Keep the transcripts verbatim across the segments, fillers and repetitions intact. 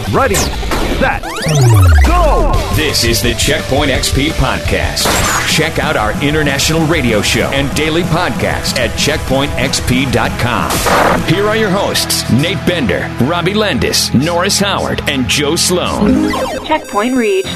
Ready, set, go! This is the Checkpoint X P Podcast. Check out our international radio show and daily podcast at checkpoint x p dot com. Here are your hosts, Nate Bender, Robbie Landis, Norris Howard, and Joe Sloan. Checkpoint reached.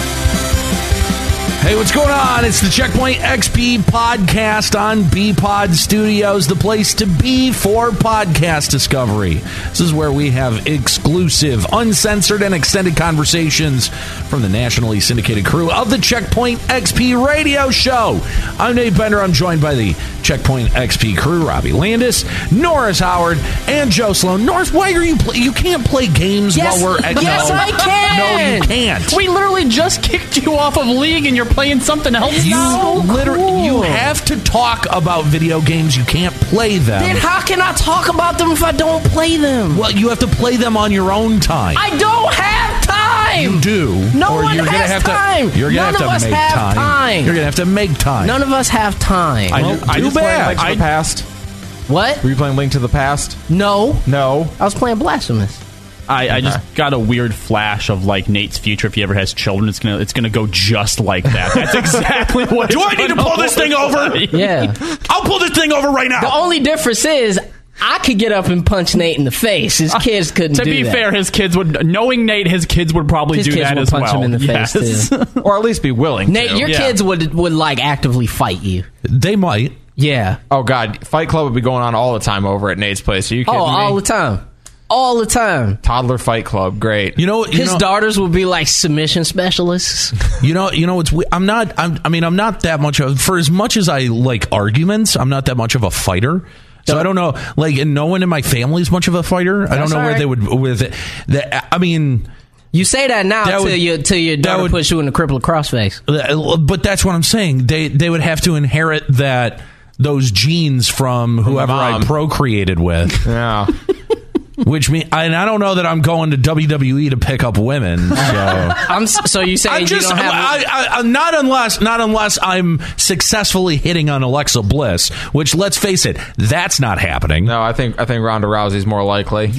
Hey, what's going on? It's the Checkpoint X P Podcast on B-Pod Studios, the place to be for podcast discovery. This is where we have exclusive, uncensored, and extended conversations from the nationally syndicated crew of the Checkpoint X P radio show. I'm Nate Bender. I'm joined by the Checkpoint X P crew, Robbie Landis, Norris Howard, and Joe Sloan. Norris, why are you play? You can't play games yes, while we're at Yes, no, I can. No, you can't. We literally just kicked you off of League and you're playing something else. You so literally cool. you have to talk about video games. You can't play them. Then how can I talk about them if I don't play them? Well, you have to play them on your own time. I don't have time. You do. No or one you're gonna has have time. To, you're gonna None have to of us make have time. time. You're gonna have to make time. None of us have time. I, Well, ju- I too just bad. played Link to I- the Past. What? Were you playing Link to the Past? No. No. I was playing Blasphemous. I, I just got a weird flash of like Nate's future. If he ever has children, it's gonna it's gonna go just like that. That's exactly what. Do I need to pull this thing over? Yeah. I'll pull this thing over right now. The only difference is I could get up and punch Nate in the face. His kids couldn't To do be that. fair, his kids would, knowing Nate, his kids would probably His do kids that would as punch well. him in the Yes. face, too. Or at least be willing Nate, to. your Yeah. kids would would like actively fight you. They might. Yeah. Oh, God. Fight Club would be going on all the time over at Nate's place. Are you kidding Oh, me? all the time. All the time. Toddler Fight Club. Great. You know. You His know, daughters will be like submission specialists. You know. You know. It's. we- I'm not. I'm, I mean, I'm not that much of. For as much as I like arguments, I'm not that much of a fighter. So I don't know. Like, and no one in my family is much of a fighter. I don't That's know all where right. they would with it. That, I mean. You say that now That till, would- you, till your daughter would- puts you in the crippled crossface. But that's what I'm saying. They they would have to inherit that those genes from whoever I mom. procreated with. Yeah. Which mean, and I don't know that I'm going to W W E to pick up women. So I'm s- so you saying I'm you just don't have I, I, I, not unless not unless I'm successfully hitting on Alexa Bliss. Which, let's face it, that's not happening. No, I think I think Ronda Rousey's more likely.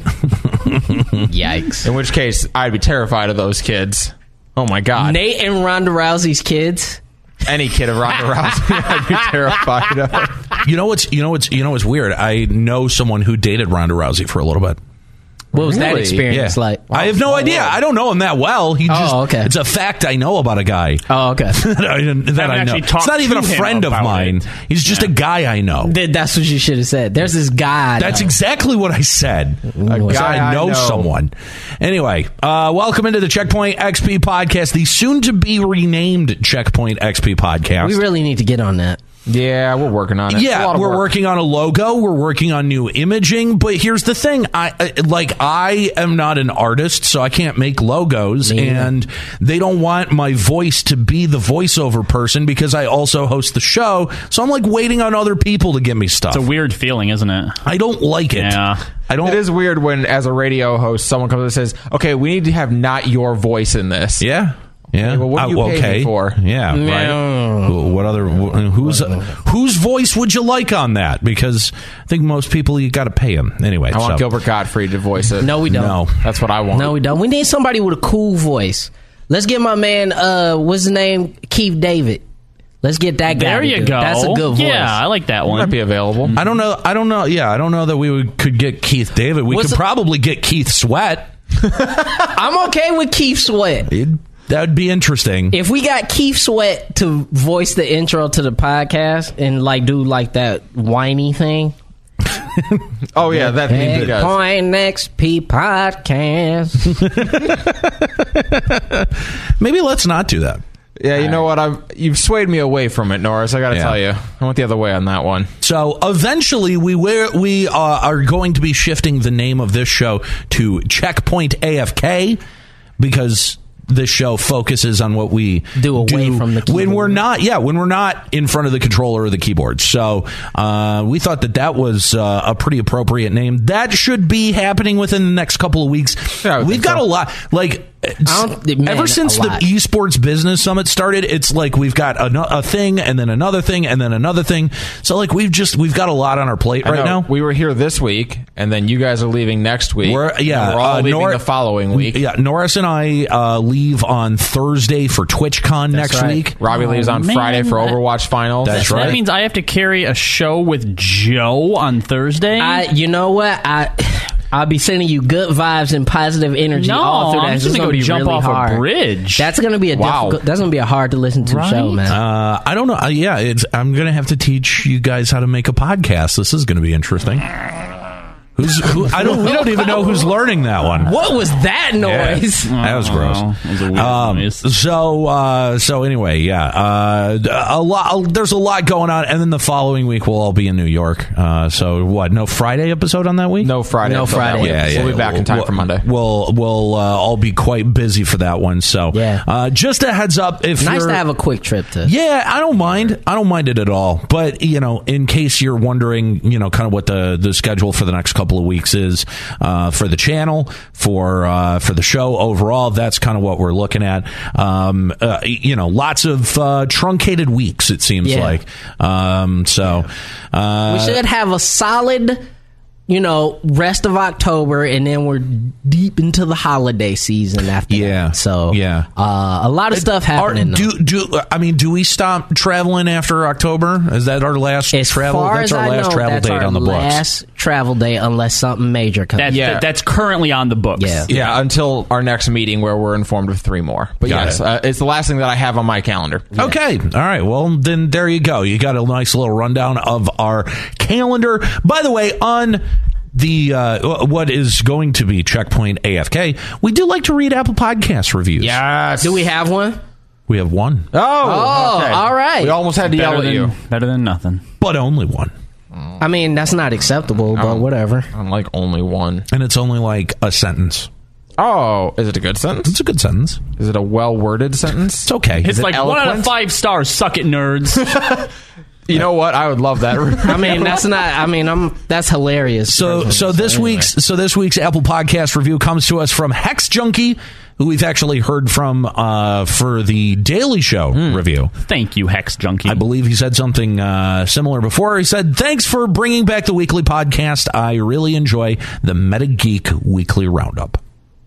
Yikes. In which case, I'd be terrified of those kids. Oh, my God. Nate and Ronda Rousey's kids. Any kid of Ronda Rousey, I'd be terrified of. You know what's you know what's you know what's weird. I know someone who dated Ronda Rousey for a little bit. What was that Really? experience like? I have no idea. I don't know him that well. He Oh, just okay. it's a fact I know about a guy. Oh, okay. that I, that I know. actually It's talked not even a to him friend of about mine. it. He's just a guy I know. Th- That's what you should have said. There's this guy. I That's know. exactly what I said. A Ooh, guy I I know, know. someone. Anyway, uh, welcome into the Checkpoint X P podcast, the soon-to-be renamed Checkpoint X P podcast. We really need to get on that. Yeah, we're working on it. It's a Yeah, lot of we're work. working on a logo. We're working on new imaging. But here's the thing: I I- like I am not an artist, so I can't make logos, Me either. and they don't want my voice to be the voiceover person because I also host the show. So I'm like waiting on other people to give me stuff. It's a weird feeling, isn't it? I don't like it. Yeah. I don't. It is weird when, as a radio host, someone comes and says, okay, we need to have not your voice in this. Yeah. Yeah. well, what do you Uh, pay okay. me for? Yeah. Right. Wh- What other? wh- Whose whose voice would you like on that? Because I think most people you got to pay them anyway. I want so. Gilbert Gottfried to voice it. No, we don't. No. That's what I want. No, we don't. We need somebody with a cool voice. Let's get my man, uh, what's his name? Keith David. Let's get that guy. There to you do it. go. That's a good voice. Yeah, I like that Might one. be available. I don't know. I don't know. Yeah, I don't know that we would, could get Keith David. We What's could the- probably get Keith Sweat. I'm okay with Keith Sweat. It'd- that would be interesting. If we got Keith Sweat to voice the intro to the podcast and like do like that whiny thing. Oh, yeah, that he does. Point X P podcast. Maybe let's not do that. Yeah, you know what? I've You've swayed me away from it, Norris. I got to Yeah. tell you. I went the other way on that one. So eventually, we wear, we uh, are going to be shifting the name of this show to Checkpoint A F K because this show focuses on what we Do away from the when keyboard. we're not. Yeah, when we're not in front of the controller or the keyboard. So uh, we thought that that was uh, a pretty appropriate name. That should be happening within the next couple of weeks. Yeah, I would We've think got so. a lot. Like I don't, man, ever since a the lot. esports business summit started, it's like we've got a, a thing and then another thing and then another thing. So like we've just we've got a lot on our plate I right know. now. We were here this week, and then you guys are leaving next week. We're yeah, and we're all uh, leaving Nor- the following week. Yeah, Norris and I uh, leave on Thursday for TwitchCon next right. week. Robbie leaves on man, Friday for that- Overwatch finals. That's So right. that means I have to carry a show with Joe on Thursday. I, you know what? I I'll be sending you good vibes and positive energy No, all through that. I'm It's just gonna gonna go be jump really off a hard. bridge. That's gonna be a Wow. difficult. That's gonna be a hard to listen to Right? show, man. Uh, I don't know. Uh, yeah, it's, I'm going to have to teach you guys how to make a podcast. This is going to be interesting. Who's who? I don't. We don't even know who's learning that one. What was that noise? That was gross. Oh, it was a weird Um, noise. so, uh, so anyway, yeah, uh, a lot. There's a lot going on, and then the following week we'll all be in New York. Uh, so, what? No Friday episode on that week? No Friday. No until that Friday. week. Yeah, yeah. We'll be back in time we'll, for Monday. We'll we'll uh, all be quite busy for that one. So, Yeah. uh, just a heads up. If Nice you're, to have a quick trip to. Yeah, I don't mind. I don't mind it at all. But, you know, in case you're wondering, you know, kind of what the, the schedule for the next couple of weeks is uh, for the channel, for uh, for the show overall, that's kind of what we're looking at. Um, uh, you know, lots of uh, truncated weeks, it seems Yeah. like. Um, so, uh, We should have a solid, you know, rest of October, and then we're deep into the holiday season after Yeah. that. So, Yeah. uh, a lot of stuff are, happening. do do I mean, do we stop traveling after October? Is that our last as travel? far That's as our I last know, travel that's date our on the books. last travel day, unless something major comes. That's, Yeah. that- that's currently on the books. Yeah. Yeah, until our next meeting where we're informed of three more. But Got yes, it. uh, it's the last thing that I have on my calendar. Okay. All right. Well, then there you go. You got a nice little rundown of our calendar. By the way, on the uh, what is going to be Checkpoint A F K, we do like to read Apple Podcast reviews. Yes. Do we have one? We have one, Oh, Oh, okay. all right. We almost had to Better yell at than, you. better than nothing. but only one. I mean, that's not acceptable, but whatever. I'm like only one. And it's only like a sentence. Oh, is it a good sentence? It's a good sentence. Is it a well-worded sentence? It's okay. It's it like one out of eloquent? five stars. Suck it, nerds. You know what? I would love that. I mean, that's not. I mean, I'm. That's hilarious. So, so this anyway. week's so this week's Apple Podcast review comes to us from Hex Junkie, who we've actually heard from uh, for the Daily Show review. Thank you, Hex Junkie. I believe he said something uh, similar before. He said, "Thanks for bringing back the weekly podcast. I really enjoy the Meta Geek Weekly Roundup."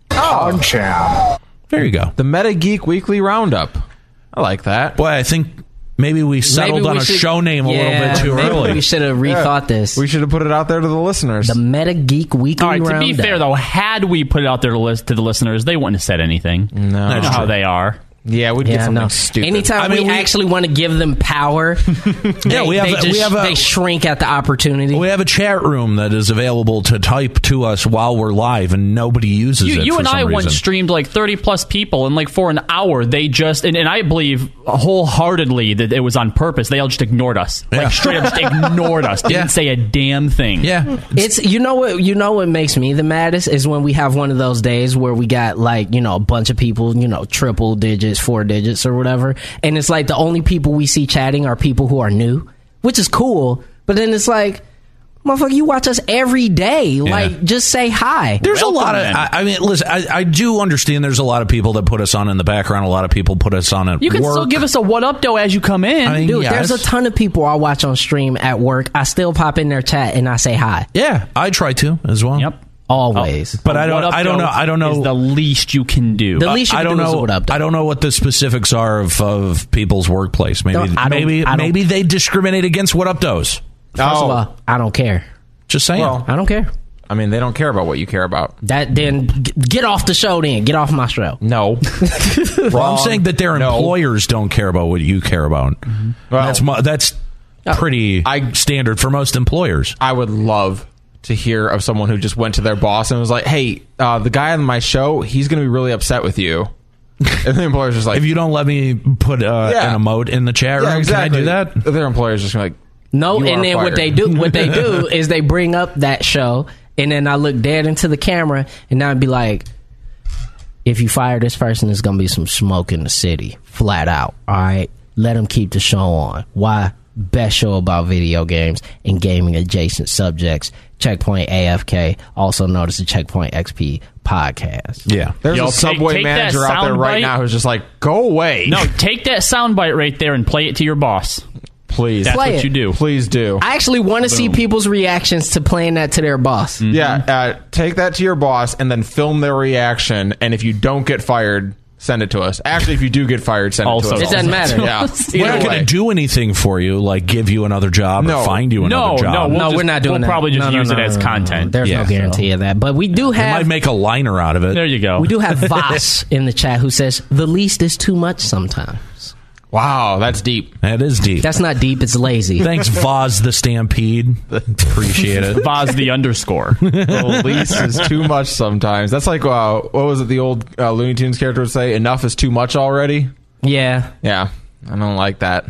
Oh, There you go. the Meta Geek Weekly Roundup. I like that. Boy, I think maybe we settled Maybe on we a should- show name a yeah, little bit too maybe early. We should have rethought this. We should have put it out there to the listeners. The Meta Geek Weekly All right, to Roundup. be fair, though, had we put it out there to, list, to the listeners, they wouldn't have said anything. No. You know That's how true. they are. yeah, we'd get Yeah, something no. stupid. Anytime I mean, we, we- actually want to give them power, they, Yeah, we have they a- just, we have a- they shrink at the opportunity. We have a chat room that is available to type to us while we're live, and nobody uses You, it. you for and some I once reason. streamed like thirty plus people, and like for an hour, they just, and, and I believe wholeheartedly that it was on purpose. They all just ignored us. Yeah. Like straight up just ignored us. Didn't Yeah. say a damn thing. Yeah, It's you know what you know what makes me the maddest is when we have one of those days where we got like you know a bunch of people, you know, triple digits, four digits or whatever, and it's like the only people we see chatting are people who are new, which is cool. But then it's like, motherfucker, you watch us every day. Like, just say hi. There's Welcome, a lot of. then. I, I mean, listen. I, I do understand. There's a lot of people that put us on in the background. A lot of people put us on at You can work. still give us a what up, though, as you come in. I mean, Dude, yes. there's a ton of people I watch on stream at work. I still pop in their chat and I say hi. Yeah, I try to as well. Yep. Always. But A I don't. what up, I don't though, know. I don't know. Is the least you can do. The least you I can don't do is know. a what up, though. I don't know what the specifics are of, of people's workplace. Maybe. No, I don't- maybe. I don't- Maybe they discriminate against what up does. First of Oh. all, I don't care. Just saying. Well, I don't care. I mean, they don't care about what you care about. That then g- get off the show. Then get off my show. No. well, I'm saying that their No. employers don't care about what you care about. Well, that's mu- that's pretty I- standard for most employers. I would love to hear of someone who just went to their boss and was like, "Hey, uh, the guy on my show, he's going to be really upset with you." And the employer's just like, If you don't let me put uh, Yeah. an emote in the chat room, yeah, exactly. can I do that? Their employer's just gonna be like, No, You and are then what fired. they do, what they do is they bring up that show, and then I look dead into the camera, and I'd be like, "If you fire this person, there's gonna be some smoke in the city, flat out. All right, let them keep the show on. Why? Best show about video games and gaming adjacent subjects. Checkpoint A F K, also known as the Checkpoint X P podcast. Yeah. There's Yo, a Subway take- take that manager out there sound right bite. now who's just like, go away. No, take that soundbite right there and play it to your boss. please. That's Play what it. you do. Please do. I actually want to see people's reactions to playing that to their boss. Yeah, uh, take that to your boss and then film their reaction. And if you don't get fired, send it to us. Actually, if you do get fired, send Also- it to us. It doesn't matter. Yeah. We're not Either going way. to do anything for you, like give you another job No. or find you another No, job. no, we'll No, just- we're not doing we'll that. probably just No, no, use no, it as no, no, no. content. There's Yeah, no guarantee of that. But we do They have might make a liner out of it. There you go. we do have Voss in the chat who says the least is too much sometimes. Wow, that's deep. That is deep. That's not deep, it's lazy. Thanks, Voz the Stampede. Appreciate it. Vaz the underscore. The least is too much sometimes. That's like, uh, what was it the old uh, Looney Tunes character would say? Enough is too much already? Yeah. Yeah, I don't like that.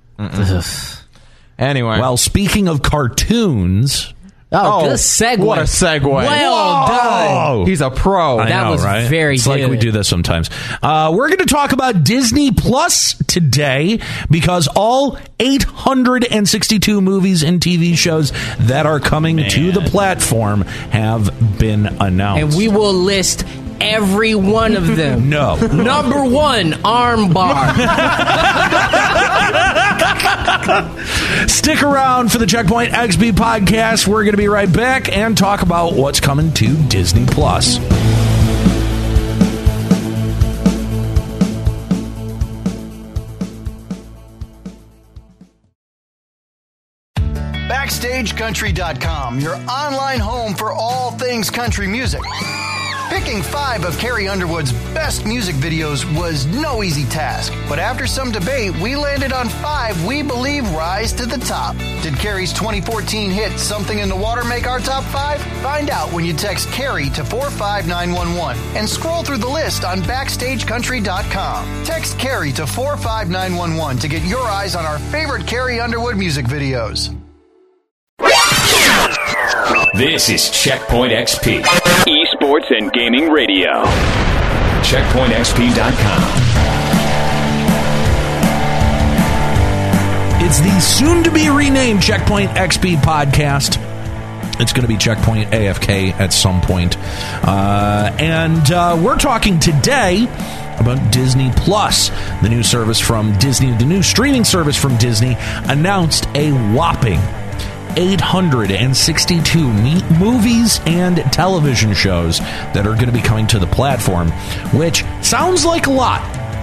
Anyway. Well, speaking of cartoons, Oh, Oh, good segue. what a segue. Well done. oh, he's a pro. I That know, was right? very It's like good. we do this sometimes. Uh, we're going to talk about Disney Plus today because all eight hundred sixty-two movies and T V shows that are coming to the platform have been announced. And we will list every one of them. No. Number one, armbar. Stick around for the Checkpoint X P podcast. We're going to be right back and talk about what's coming to Disney Plus. Backstage Country dot com, your online home for all things country music. Picking five of Carrie Underwood's best music videos was no easy task, but after some debate, we landed on five we believe rise to the top. Did Carrie's twenty fourteen hit Something in the Water make our top five? Find out when you text Carrie to four five nine one one and scroll through the list on Backstage Country dot com. Text Carrie to four five nine one one to get your eyes on our favorite Carrie Underwood music videos. This is Checkpoint X P, esports and gaming radio. checkpoint x p dot com. It's the soon-to-be renamed Checkpoint X P podcast. It's going to be Checkpoint A F K at some point. Uh, and uh, we're talking today about Disney Plus, the new service from Disney, the new streaming service from Disney, announced a whopping eight hundred sixty-two me- movies and television shows that are going to be coming to the platform, which sounds like a lot.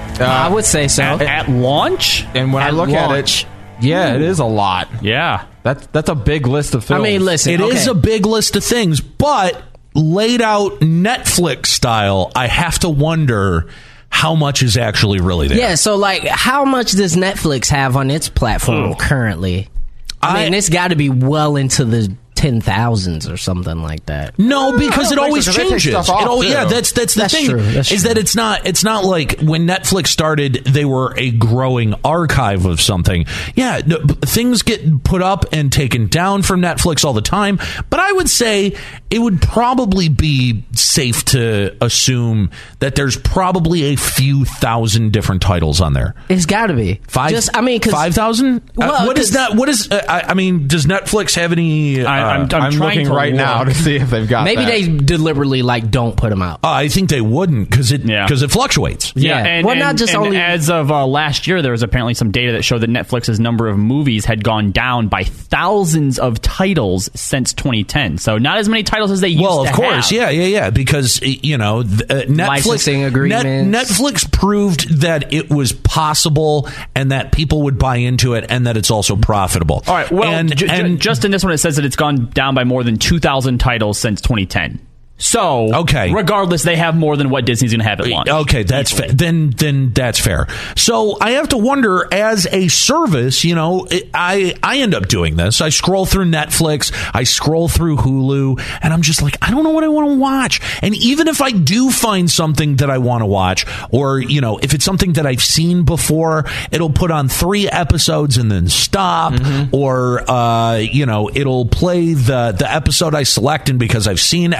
I would say so. At, at launch? And when I At look launch. at it, yeah, it is a lot. Yeah. That's that's a big list of I films. mean, listen. It is okay. a big list of things, but laid out Netflix style, I have to wonder how much is actually really there. Yeah, so like, how much does Netflix have on its platform Ooh. currently? I, I- mean, it's got to be well into the ten thousands or something like that. No, because it I don't always think so, 'cause they take changes. stuff off, It al- too. yeah, that's that's the That's thing. true, that's is true. that it's not it's not like when Netflix started, they were a growing archive of something. Yeah, no, b- things get put up and taken down from Netflix all the time. But I would say it would probably be safe to assume that there's probably a few thousand different titles on there. It's got to be Five, Just, I mean, cause, five thousand. Well, uh, what is 'cause- that? What is? Uh, I, I mean, does Netflix have any? Uh, I, I'm, I'm, I'm trying looking to right look. now to see if they've got Maybe that. they deliberately like don't put them out. uh, I think they wouldn't because it Yeah. because it fluctuates. Yeah, Yeah. and, Well, not and- just and only- as of uh, last year, there was apparently some data that showed that Netflix's number of movies had gone down by thousands of titles since twenty ten. So not as many titles as they used Well, to of course, have. yeah, yeah, yeah. Because you know, th- uh, Netflix Licensing Net- agreements. Netflix proved that it was possible and that people would buy into it, and that it's also profitable. All right. Well, and, ju- ju- and just in this one, it says that it's gone down by more than two thousand titles since twenty ten. So, Okay. regardless, they have more than what Disney's going to have at launch. Okay, that's fa- Easily. then then that's fair. So I have to wonder, as a service, you know, it, I I end up doing this. I scroll through Netflix, I scroll through Hulu, and I'm just like, I don't know what I want to watch. And even if I do find something that I want to watch, or you know, if it's something that I've seen before, it'll put on three episodes and then stop, Mm-hmm. or uh, you know, it'll play the the episode I select, and because I've seen everything else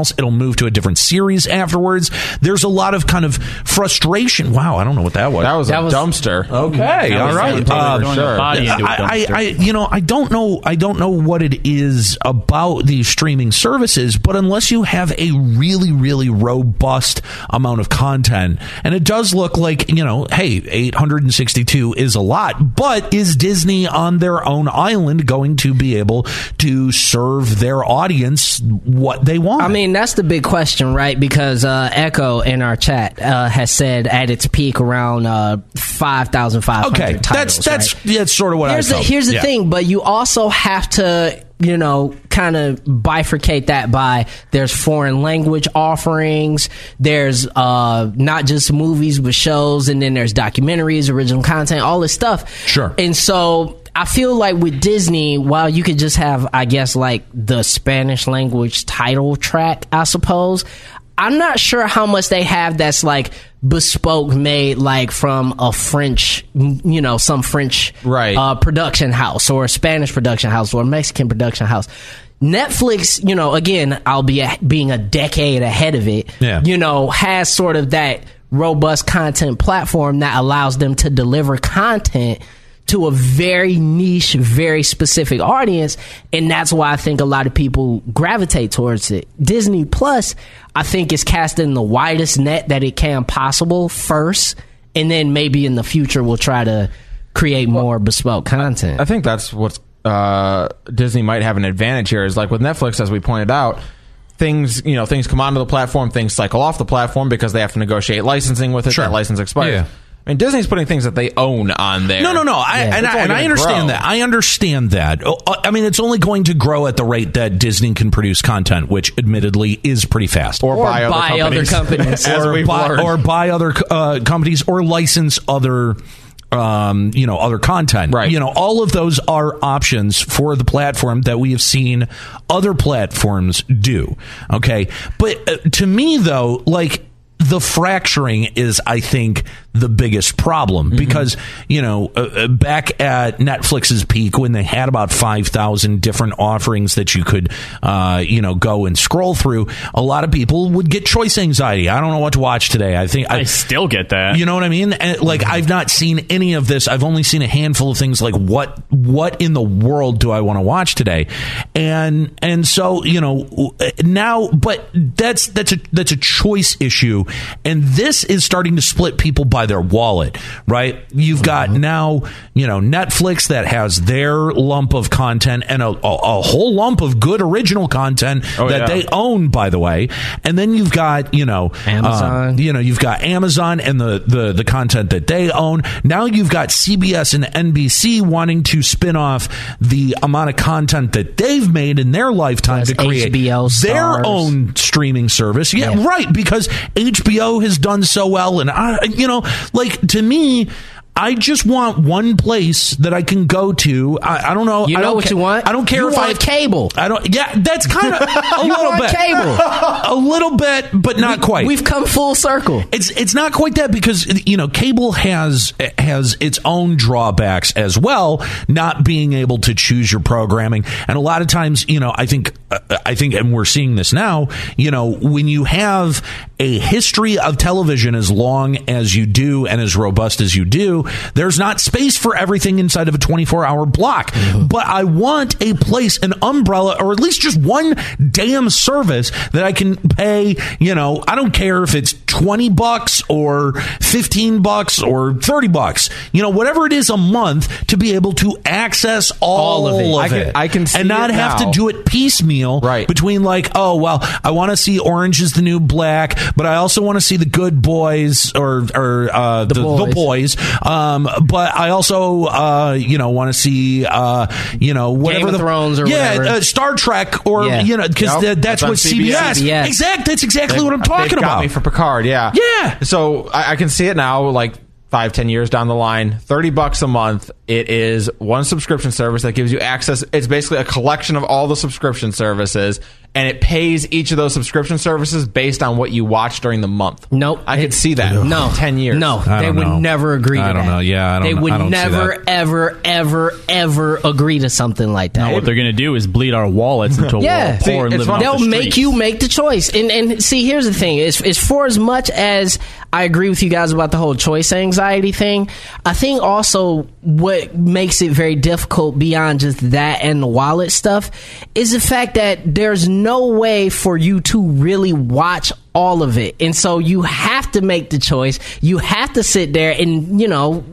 else. It'll move to a different series afterwards. There's a lot of kind of frustration. Wow, I don't know what that was. That was That a was- dumpster. Okay, all right. Uh, Throwing a body into a I, I, dumpster. I, you know, I don't know. I don't know what it is about these streaming services, but unless you have a really, really robust amount of content, and it does look like, you know, hey, eight hundred sixty-two is a lot, but is Disney on their own island going to be able to serve their audience what they want? I mean, that's the big question, right? Because uh, Echo in our chat uh, has said at its peak around uh, five thousand five hundred okay, titles. that's that's right? yeah, that's sort of what Here's I the, felt. here's the Yeah. thing, but you also have to, you know, kind of bifurcate that by there's foreign language offerings, there's uh, not just movies but shows, and then there's documentaries, original content, all this stuff. Sure. And so I feel like with Disney, while you could just have, I guess, like the Spanish language title track, I suppose, I'm not sure how much they have that's like bespoke made, like from a French, you know, some French Right. uh, production house or a Spanish production house or a Mexican production house. Netflix, you know, again, I'll be a, being a decade ahead of it, Yeah. you know, has sort of that robust content platform that allows them to deliver content to a very niche, very specific audience, and that's why I think a lot of people gravitate towards it. Disney Plus, I think, is casting the widest net that it can possible first, and then maybe in the future we'll try to create more bespoke content. I think that's what's uh, Disney might have an advantage here. Is like with Netflix, as we pointed out, things you know things come onto the platform, things cycle off the platform because they have to negotiate licensing with it. Sure. That license expires. Yeah. I mean, Disney's putting things that they own on there. No, no, no. I, Yeah. and It's I, only and I gonna understand grow. that. I understand that. Oh, I mean, it's only going to grow at the rate that Disney can produce content, which admittedly is pretty fast. Or, Or buy, buy other other companies, companies. as or we've buy, learned. or buy other uh, companies or license other um, you know, other content. Right. You know, all of those are options for the platform that we have seen other platforms do. Okay. But uh, to me, though, like, the fracturing is, I think, the biggest problem because, you know, uh, back at Netflix's peak when they had about five thousand different offerings that you could, uh, you know, go and scroll through, a lot of people would get choice anxiety. I don't know what to watch today. I think I still get that. you know what I mean? And, like, I've not seen any of this. I've only seen a handful of things like what what in the world do I want to watch today? And and so, you know, now but that's that's a that's a choice issue. And this is starting to split people by their wallet, right? You've got now, you know, Netflix that has their lump of content and a, a, a whole lump of good original content Oh, that yeah. they own, by the way. And then you've got, you know, Amazon. uh, you know, you've got Amazon and the, the, the content that they own. Now you've got C B S and N B C wanting to spin off the amount of content that they've made in their lifetime Plus to create H B O their Stars. own streaming service. Yeah, Yeah. right. Because H B O has done so well. And, I, you know, like, to me, I just want one place that I can go to. I, I don't know. You I know don't what ca- you want? I don't care You if want I cable. I don't. Yeah, that's kind of a You little want bit. cable. A little bit, but not quite. We've come full circle. It's it's not quite that because, you know, cable has has its own drawbacks as well, not being able to choose your programming, and a lot of times, you know, I think uh, I think, and we're seeing this now, you know, when you have a history of television as long as you do and as robust as you do, there's not space for everything inside of a twenty-four hour block. Mm-hmm. But I want a place, an umbrella, or at least just one damn service that I can pay, you know, I don't care if it's twenty bucks or fifteen bucks or thirty bucks, you know, whatever it is a month to be able to access all, All of it. of I can- it. I can see and not it have now. to do it piecemeal Right. between like, oh, well, I want to see Orange is the New Black, but I also want to see The Good Boys or, or uh, the, the, Boys. the Boys. Um, but I also, uh, you know, want to see, uh, you know, whatever Game of the Thrones or yeah, whatever. Uh, Star Trek or, Yeah. you know, because Yep. that's That's on what C B S. C B S. Exact. That's exactly They've- what I'm talking they've got about. me for Picard, yeah. Yeah. So I, I can see it now, like five, ten years down the line, thirty bucks a month. It is one subscription service that gives you access. It's basically a collection of all the subscription services, and it pays each of those subscription services based on what you watch during the month. Nope. I could see that. No. in ten years. No, I they don't would know. never agree to I don't that. know. Yeah, I don't They know. would I don't see never, that. ever, ever, ever agree to something like that. Now what they're going to do is bleed our wallets into a Yeah. wall of See, poor and it's living funny. off They'll the make streets. you make the choice. And and see, here's the thing: is is for as much as I agree with you guys about the whole choice anxiety thing, I think also what makes it very difficult beyond just that and the wallet stuff is the fact that there's no way for you to really watch all of it. And so you have to make the choice. You have to sit there and, you know,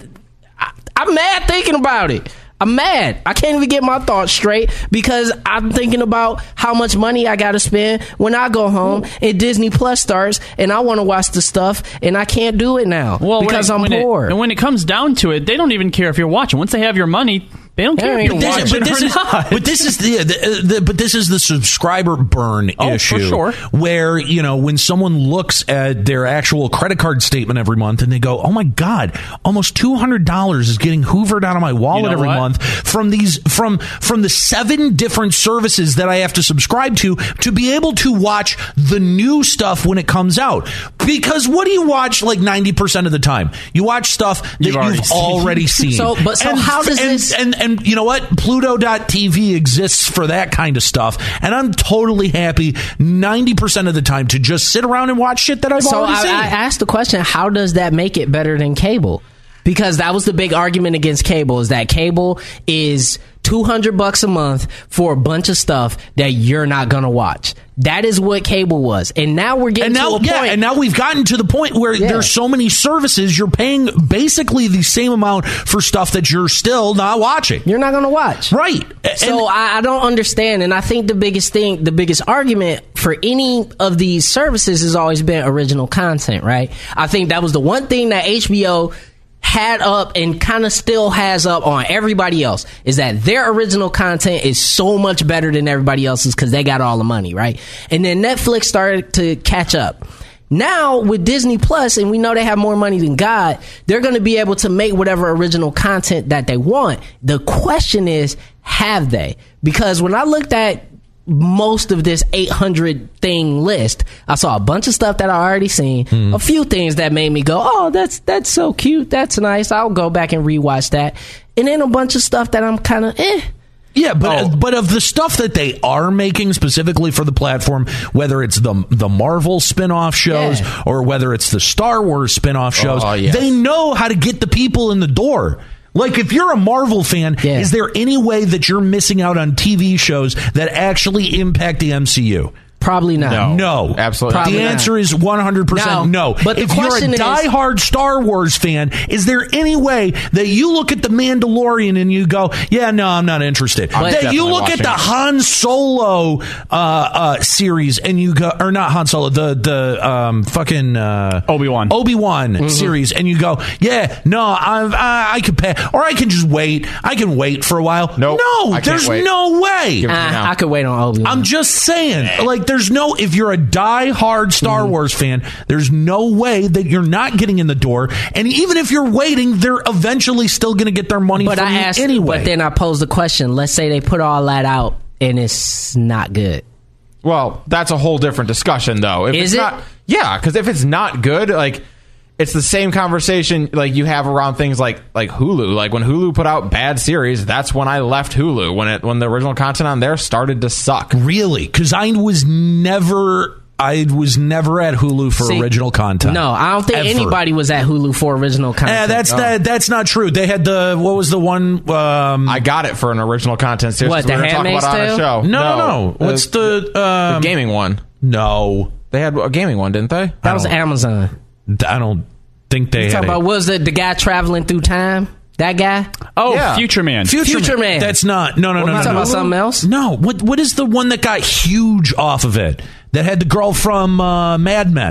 I, I'm mad thinking about it. I'm mad. I can't even get my thoughts straight because I'm thinking about how much money I got to spend when I go home and Disney Plus starts and I want to watch the stuff and I can't do it now Well, because when it, I'm when poor. It, and when it comes down to it, they don't even care if you're watching. Once they have your money, they don't care Yeah, if you're but this- watching but this or is, not. but this is the, the, the but this is the subscriber burn Oh, for issue, sure. where you know when someone looks at their actual credit card statement every month and they go, "Oh my God, almost two hundred dollars is getting hoovered out of my wallet You know every what? month from these from from the seven different services that I have to subscribe to to be able to watch the new stuff when it comes out." Because what do you watch like ninety percent of the time? You watch stuff that You've you've already already, seen. seen. So, but so and, how does and, this- and and you know what? Pluto dot T V exists for that kind of stuff. And I'm totally happy ninety percent of the time to just sit around and watch shit that I've So already I, seen. I asked the question, how does that make it better than cable? Because that was the big argument against cable, is that cable is two hundred bucks a month for a bunch of stuff that you're not going to watch. That is what cable was. And now we're getting and now, to a yeah, point. and now we've gotten to the point where Yeah. there's so many services, you're paying basically the same amount for stuff that you're still not watching. you're not going to watch. Right. So And- I, I don't understand, and I think the biggest thing, the biggest argument for any of these services has always been original content, right? I think that was the one thing that H B O had up and kind of still has up on everybody else, is that their original content is so much better than everybody else's because they got all the money, right? And then Netflix started to catch up. Now with Disney Plus, and we know they have more money than God, they're going to be able to make whatever original content that they want. The question is, have they? Because when I looked at most of this eight hundred thing list, I saw a bunch of stuff that I already seen, Mm-hmm. a few things that made me go, oh, that's that's so cute, that's nice, I'll go back and rewatch that, and then a bunch of stuff that I'm kind of eh. Yeah, but Oh. but of the stuff that they are making specifically for the platform, whether it's the the Marvel spin-off shows Yeah. or whether it's the Star Wars spin-off shows, Oh, yes. they know how to get the people in the door. Like, if you're a Marvel fan, Yeah. is there any way that you're missing out on T V shows that actually impact the M C U? Probably not. No, absolutely not. The Probably not. answer is one hundred percent No, no. but the if you're a question is- diehard Star Wars fan, is there any way that you look at the Mandalorian and you go, "Yeah, no, I'm not interested"? I'm that you definitely look at watching the it. Han Solo uh, uh, series and you go, or not Han Solo, the the um, fucking uh, Obi-Wan. Obi-Wan Mm-hmm. series, and you go, "Yeah, no, I I, I could pay, or I can just wait. I can wait for a while." Nope, no, I can't there's wait. no way. Give it to me Uh, now. I could wait on Obi-Wan. I'm just saying, like, there's no, if you're a die-hard Star Mm-hmm. Wars fan, there's no way that you're not getting in the door. And even if you're waiting, they're eventually still going to get their money but from I you asked, anyway. but then I posed the question, let's say they put all that out and it's not good. Well, that's a whole different discussion, though. If Is it's it? Not, yeah, because if it's not good, like, it's the same conversation like you have around things like like Hulu. Like when Hulu put out bad series, that's when I left Hulu, when it when the original content on there started to suck. Really? Because I was never... I was never at Hulu for See, original content. No, I don't think Ever. anybody was at Hulu for original content. Eh, that's that, that's not true. They had the, what was the one? Um, I got it for an original content series. What, 'cause we The were talking Handmaid's about it on Tale? a show. no, no, no. the- What's the, the um, gaming one? No. They had a gaming one, didn't they? that was I don't- Amazon. I don't think they You had talking it. about, what was it, the guy traveling through time? That guy? Oh, Yeah. Future Man. Future Man. That's not. No, no, no, You no. talking no. about something else? No. What What is the one that got huge off of it? That had the girl from uh, Mad Men.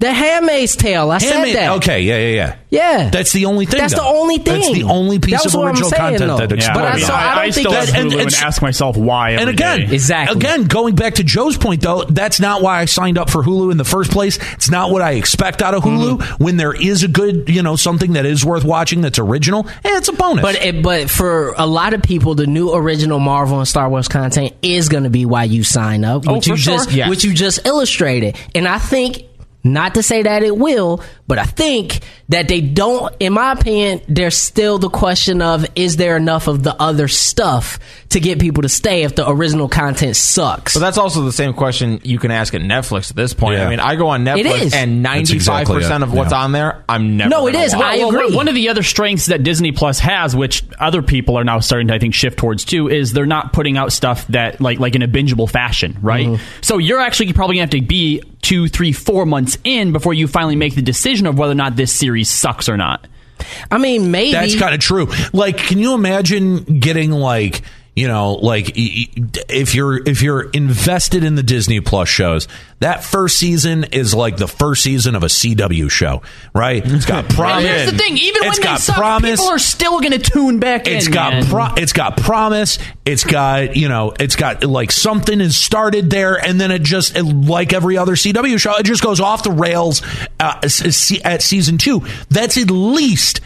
The Handmaid's Tale. I Handmaid, said that. Okay, yeah, yeah, yeah. Yeah. That's the only thing. That's though. the only thing. That's the only piece That's of what I'm original saying, content though. that Yeah, explodes. But I- so I don't I think still that- have and- Hulu and, and- ask myself why. And every again, day. Exactly. Again, going back to Joe's point, though, that's not why I signed up for Hulu in the first place. It's not what I expect out of Hulu. Mm-hmm. When there is a good, you know, something that is worth watching that's original, eh, it's a bonus. But it, but for a lot of people, the new original Marvel and Star Wars content is going to be why you sign up, Oh, which for you sure. just Yes. which you just illustrated. And I think, not to say that it will, but I think that they don't, in my opinion, there's still the question of, is there enough of the other stuff to get people to stay if the original content sucks? But that's also the same question you can ask at Netflix at this point. Yeah. I mean, I go on It Netflix is. and That's ninety-five percent exactly it. of what's Yeah. on there, I'm never No, it gonna is. watch. I Well, agree. One of the other strengths that Disney Plus has, which other people are now starting to, I think, shift towards too, is they're not putting out stuff that like like in a bingeable fashion, right? Mm-hmm. So you're actually probably gonna have to be two, three, four months in before you finally make the decision of whether or not this series sucks or not. I mean, maybe. That's kind of true. Like, can you imagine getting like, you know, like y- y- if you're if you're invested in the Disney Plus shows, that first season is like the first season of a C W show, right? It's got promise. Here's the thing: even It's when got they suck, promise. people are still going to tune back It's in. got man. pro- it's got promise. It's got, you know, it's got like something is started there, and then it just it, like every other C W show, it just goes off the rails uh, s- at season two. That's at least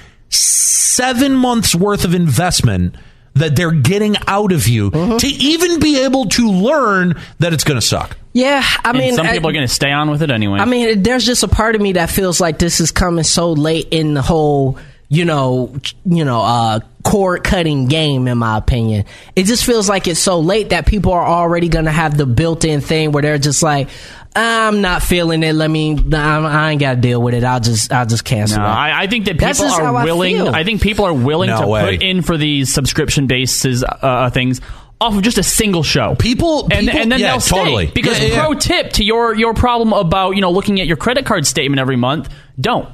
seven months worth of investment that they're getting out of you Mm-hmm. to even be able to learn that it's going to suck. Yeah, I And mean, some I- people are going to stay on with it anyway. I mean, there's just a part of me that feels like this is coming so late in the whole, you know, you know, uh, cord cutting game. In my opinion, it just feels like it's so late that people are already going to have the built-in thing where they're just like, I'm not feeling it. Let me. I'm, I ain't got to deal with it. I'll just. I'll just cancel No, it. I, I think that That's people just how are I willing. feel. I, think people are willing No to way. put in for these subscription bases uh, things off of just a single show. People, and, people and then yeah, they'll stay. totally. Because Yeah, yeah, pro yeah. tip to your your problem about you know looking at your credit card statement every month, don't.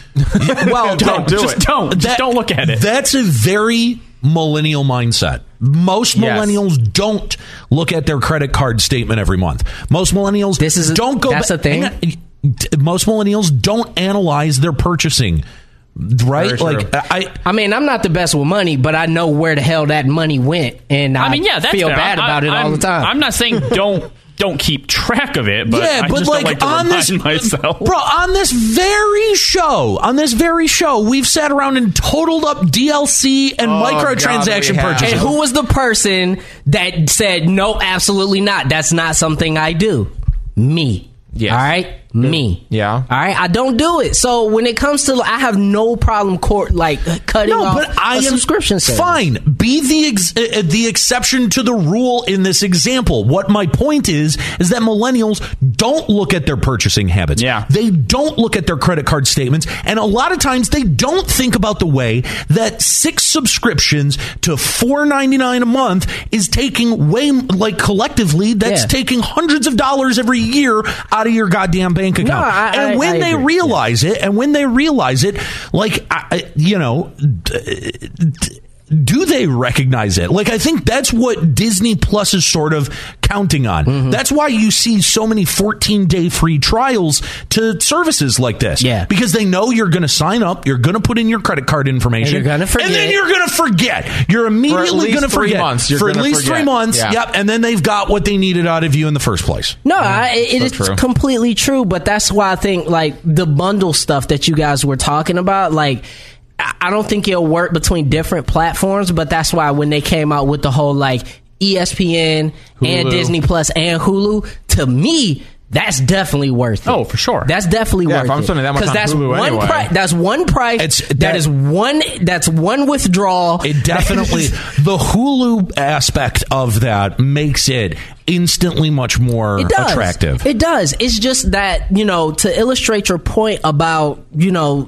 Well, Don't do just it. don't. Just That- don't look at it. That's a very millennial mindset. Most Yes. millennials don't look at their credit card statement every month. Most millennials This is a- don't go. that's ba- a thing? hang on. Most millennials don't analyze their purchasing. Right? Very true. Like I, I mean, I'm not the best with money, but I know where the hell that money went, and I, I mean, yeah, that's feel fair. bad I- about it I'm, all the time. I'm not saying don't don't keep track of it, but yeah, I but just like, don't like to on remind this, myself. bro, on this very show, on this very show, we've sat around and totaled up D L C and Oh, microtransaction God, we have. purchases. And who was the person that said, no, absolutely not? That's not something I do. Me. Yes. All right? Me. Yeah. All right? I don't do it. So when it comes to, I have no problem court, like cutting No, off but I a am subscription service. fine. Be the ex- uh, the exception to the rule in this example. What my point is is that millennials don't look at their purchasing habits. Yeah. They don't look at their credit card statements, and a lot of times they don't think about the way that six subscriptions to four ninety-nine a month is taking way like collectively that's Yeah. taking hundreds of dollars every year out of your goddamn bank account. I- and I- when I they agree. realize it, and when they realize it, like I, I- you know. D- d- do they recognize it? Like, I think that's what Disney Plus is sort of counting on. Mm-hmm. That's why you see so many fourteen-day free trials to services like this. Yeah. Because they know you're going to sign up, you're going to put in your credit card information, And you're gonna forget. and then you're going to forget. You're immediately least going to three forget. months, you're For at gonna least forget. three months, Yeah. yep, and then they've got what they needed out of you in the first place. No, I, it So is true. completely true, but that's why I think like the bundle stuff that you guys were talking about, like I I don't think it'll work between different platforms, but that's why when they came out with the whole like E S P N and Hulu. Disney Plus and Hulu, to me, that's definitely worth it. Oh, for sure. That's definitely Yeah, worth if I'm it. spending that much 'Cause on that's Hulu one anyway. pri- that's one price. It's- that that- is one. That's one withdrawal. It definitely, the Hulu aspect of that makes it instantly much more It does. attractive. It does. It's just that, you know, to illustrate your point about, you know,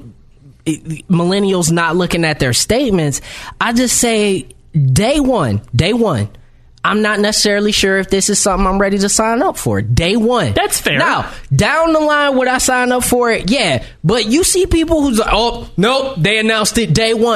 it- millennials not looking at their statements, I just say day one, day one. I'm not necessarily sure if this is something I'm ready to sign up for. Day one. That's fair. Now, down the line, would I sign up for it? Yeah. But you see people who's like, oh, nope, they announced it day one.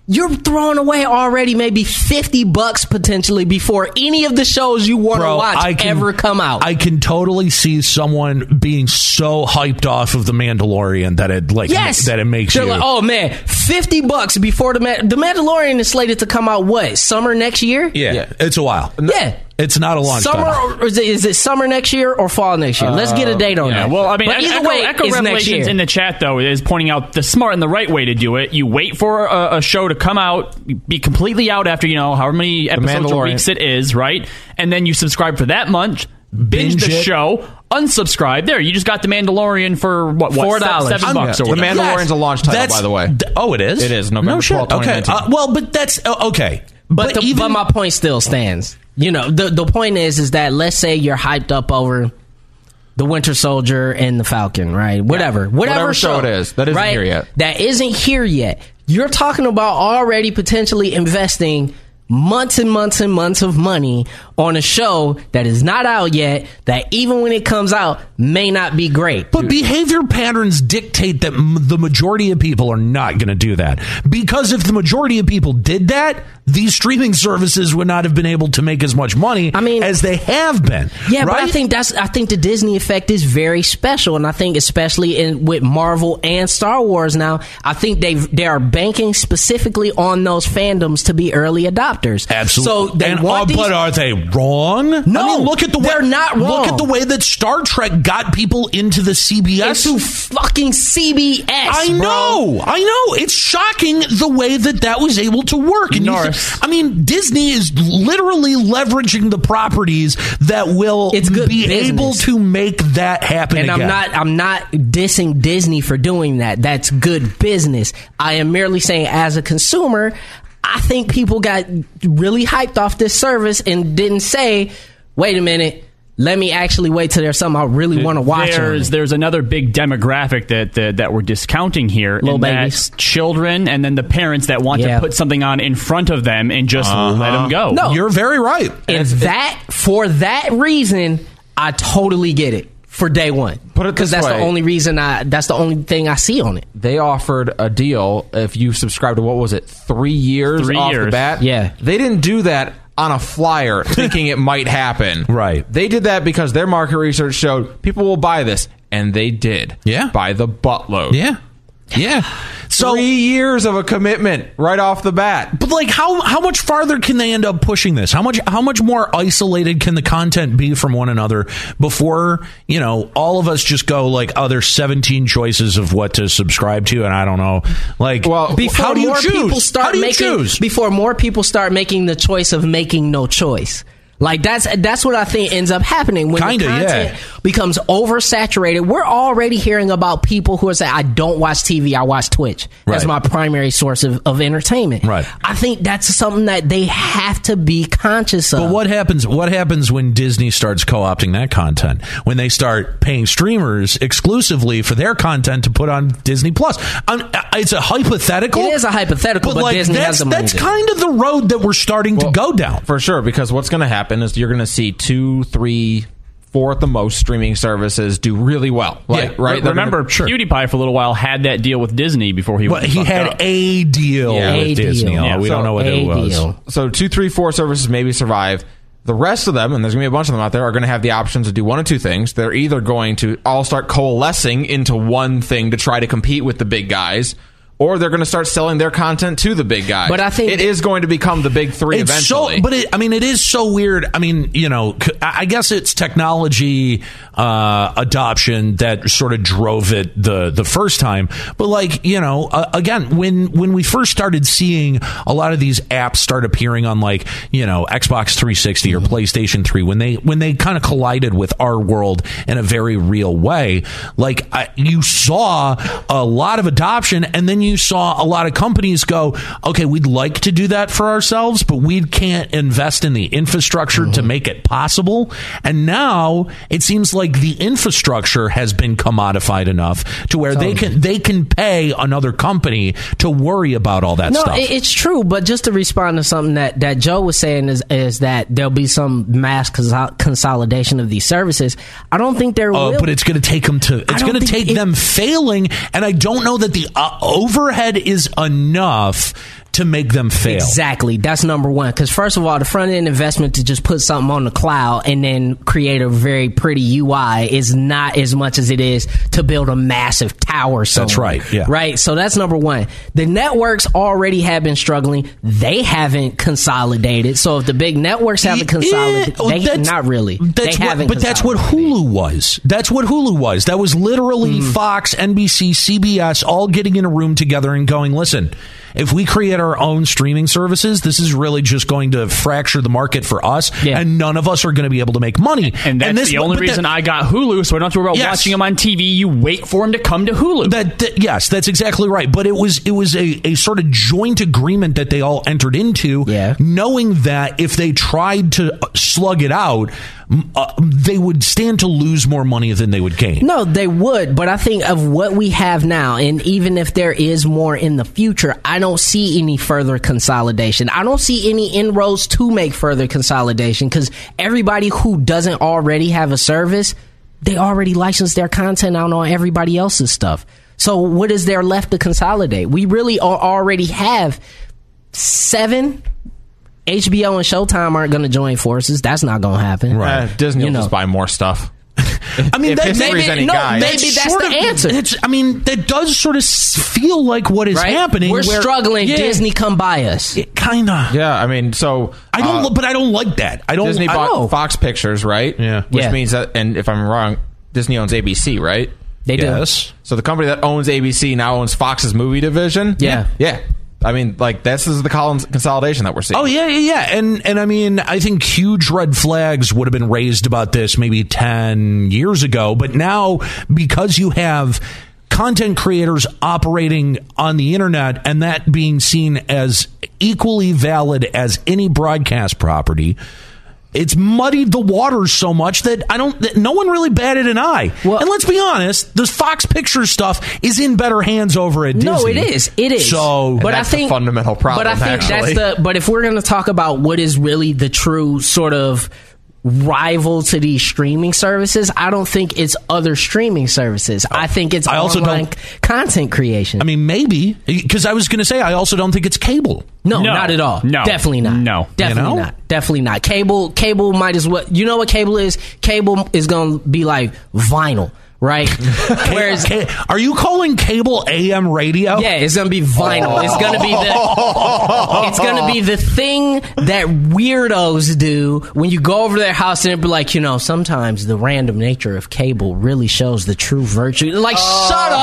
you're throwing away already maybe fifty bucks potentially before any of the shows you want to watch I can, ever come out. I can totally see someone being so hyped off of The Mandalorian that it like yes. that it makes They're you like, oh man, fifty bucks before the Ma- the Mandalorian is slated to come out what, summer next year? yeah, Yeah. it's a while. Yeah. It's not a launch Summer, title. or is it, is it summer next year or fall next year? Let's get a date on Yeah, that. well, I mean, but either Echo, way, Echo it's next Revelations year. in the chat, though, is pointing out the smart and the right way to do it. You wait for a, a show to come out, be completely out after, you know, however many episodes or Mandalorian. weeks it is, right? And then you subscribe for that month, binge, Binge the it. show, unsubscribe. There, you just got The Mandalorian for, what, what Four se- dollars. seven I'm- bucks or The whatever. Mandalorian's a launch title, That's- by the way. d- Oh, it is? It is, November no shit. twelfth, twenty Okay. nineteen. Uh, well, but that's uh, okay. But, the, even, but my point still stands. You know, the the point is, is that let's say you're hyped up over the Winter Soldier and the Falcon, right? Whatever, whatever, Whatever show it is. That isn't right? here yet. That isn't here yet. You're talking about already potentially investing months and months and months of money on a show that is not out yet, that even when it comes out may not be great. But behavior patterns dictate that m- the majority of people are not going to do that. Because if the majority of people did that, these streaming services would not have been able to make as much money I mean, as they have been. Yeah, right? but I think that's I think the Disney effect is very special, and I think especially in with Marvel and Star Wars now, I think they they are banking specifically on those fandoms to be early adopters. Absolutely. So they and, want uh, these, but are they wrong? No, I mean, look at the way, they're not wrong. Look at the way that Star Trek got people into the C B S. into fucking C B S. I bro. know, I know. It's shocking the way that that was able to work. And you Norris. th- I mean, Disney is literally leveraging the properties that will It's good be business. able to make that happen. And again. I'm not I'm not dissing Disney for doing that. That's good business. I am merely saying as a consumer, I think people got really hyped off this service and didn't say, wait a minute, let me actually wait till there's something I really want to watch. There's on. there's another big demographic that that, that we're discounting here. Little and babies. that's children, and then the parents that want Yeah. to put something on in front of them and just let them go. No. You're very right. And that for that reason, I totally get it for day one. Put it because this that's way. the only reason I. That's the only thing I see on it. They offered a deal if you subscribe to, what was it, three years Three off years. the bat? Yeah. They didn't do that on a flyer thinking it might happen. Right. They did that because their market research showed people will buy this, and they did. Yeah. By the buttload. Yeah, yeah. So, Three years of a commitment right off the bat. but like, how how much farther can they end up pushing this? How much how much more isolated can the content be from one another before, you know, all of us just go like, oh, there's seventeen choices of what to subscribe to, and I don't know. Like, Well, Before how do you more choose? people start how do you making, choose? before more people start making the choice of making no choice. Like that's that's what I think ends up happening when Kinda, the content yeah. becomes oversaturated. We're already hearing about people who are saying, "I don't watch T V, I watch Twitch. That's Right. my primary source of, of entertainment." Right. I think that's something that they have to be conscious of. But what happens? What happens when Disney starts co-opting that content? When they start paying streamers exclusively for their content to put on Disney Plus? Um, it's a hypothetical. It is a hypothetical, but like, Disney that's, has the money That's to do it. kind of the road that we're starting to go down. For sure, because what's going to happen is you're going to see two, three, four at the most streaming services do really well. Like, Yeah. right? They're Remember, gonna- Sure. PewDiePie for a little while had that deal with Disney before he But was he fucked had up. a deal Yeah. with A deal. Disney. Oh, Yeah, we so don't know what a it was. deal. So two, three, four services maybe survive. The rest of them, and there's going to be a bunch of them out there, are going to have the option to do one of two things. They're either going to all start coalescing into one thing to try to compete with the big guys, or they're going to start selling their content to the big guys. But I think- it is going to become the big three It's eventually. so, but it, I mean, it is so weird. I mean, you know, c- I guess it's technology uh, adoption that sort of drove it the the first time. But like, you know, uh, again, when when we first started seeing a lot of these apps start appearing on like, you know, Xbox three sixty or PlayStation three, when they when they kind of collided with our world in a very real way, like I, you saw a lot of adoption, and then you saw a lot of companies go, okay, we'd like to do that for ourselves, but we can't invest in the infrastructure to make it possible. And now it seems like the infrastructure has been commodified enough to where they can they can pay another company to worry about all that No, stuff. it, it's true. But just to respond to something that, that Joe was saying is is that there'll be some mass consol- consolidation of these services. I don't think there Uh, will. but it's going to take them to. It's don't going to think take it- them failing, and I don't know that the uh, overhead is enough to make them fail. Exactly. That's number one. Because first of all, the front end investment to just put something on the cloud and then create a very pretty U I is not as much as it is to build a massive tower somewhere. That's right. Yeah. Right. So that's number one. The networks already have been struggling. They haven't consolidated. So if the big networks haven't consolidated, Yeah, they that's- not really. That's they what, haven't. but that's what Hulu was. That's what Hulu was. That was literally Mm. Fox, N B C, C B S all getting in a room together and going, listen, if we create our own streaming services, this is really just going to fracture the market for us, Yeah. and none of us are going to be able to make money. And that's this, the only but reason that, I got Hulu, so I don't have to worry about Yes. watching them on T V. You wait for them to come to Hulu. That, that yes, that's exactly right. But it was it was a, a sort of joint agreement that they all entered into, Yeah. knowing that if they tried to slug it out, uh, they would stand to lose more money than they would gain. No, they would, but I think of what we have now, and even if there is more in the future, I don't see any further consolidation. I don't see any inroads to make further consolidation because everybody who doesn't already have a service, they already license their content out on everybody else's stuff. So what is there left to consolidate? We really are already have seven. H B O and Showtime aren't going to join forces. That's not going to happen. Uh, Disney You will know. just buy more stuff. I mean, If that, history's maybe, any no, guide. maybe that's sort the of, answer. It's, I mean, that does sort of s- feel like what is Right? happening. We're where- struggling. Yeah, Disney, come by us. kind of. Yeah, I mean, so I don't, uh, but I don't like that. I don't. Disney I bought don't- Fox Pictures, right? Yeah. Which Yeah. means that, and if I'm wrong, Disney owns A B C, right? They do. Yes. So the company that owns A B C now owns Fox's movie division. Yeah. yeah. I mean, like this is the Collins consolidation that we're seeing. Oh yeah, yeah, yeah, and and I mean, I think huge red flags would have been raised about this maybe ten years ago, but now because you have content creators operating on the internet and that being seen as equally valid as any broadcast property, it's muddied the waters so much that I don't. That no one really batted an eye. Well- and let's be honest, the Fox Pictures stuff is in better hands over at Disney. No, it is. It is. So, but that's I think the fundamental problem, But I think actually. that's the. But if we're going to talk about what is really the true sort of rival to these streaming services, I don't think it's other streaming services. I think it's I also online don't- content creation. I mean, maybe because I was going to say I also don't think it's cable. No, No. not at all. No. Definitely not. No. Definitely You know? not. Definitely not. Cable cable might as well. You know what cable is? Cable is going to be like vinyl, right? Whereas Ca- are you calling cable A M radio? yeah, it's going to be vinyl. It's going to be the It's going to be the thing that weirdos do when you go over their house and it be like, you know, sometimes the random nature of cable really shows the true virtue. Like shut